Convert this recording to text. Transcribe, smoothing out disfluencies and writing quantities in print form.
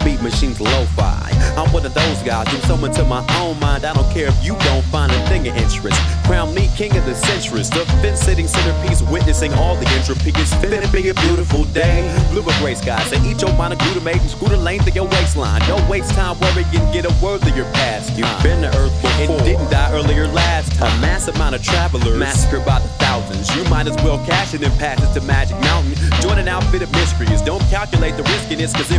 beat machines lo-fi. I'm one of those guys, do something to my own mind. I don't care if you don't find a thing of interest. Crown me king of the centuries, the fence-sitting centerpiece, witnessing all the entropy. It's finna be a beautiful day. Blue or gray skies, and each your mind a glutamate and screw the length of your waistline. Don't waste time worrying, get a word of your past. You've been to Earth before and didn't die earlier last time. A mass amount of travelers massacred by the thousands. You might as well cash it and pass it to Magic Mountain. Join an outfit of mysteries. Don't calculate the riskiness, cause if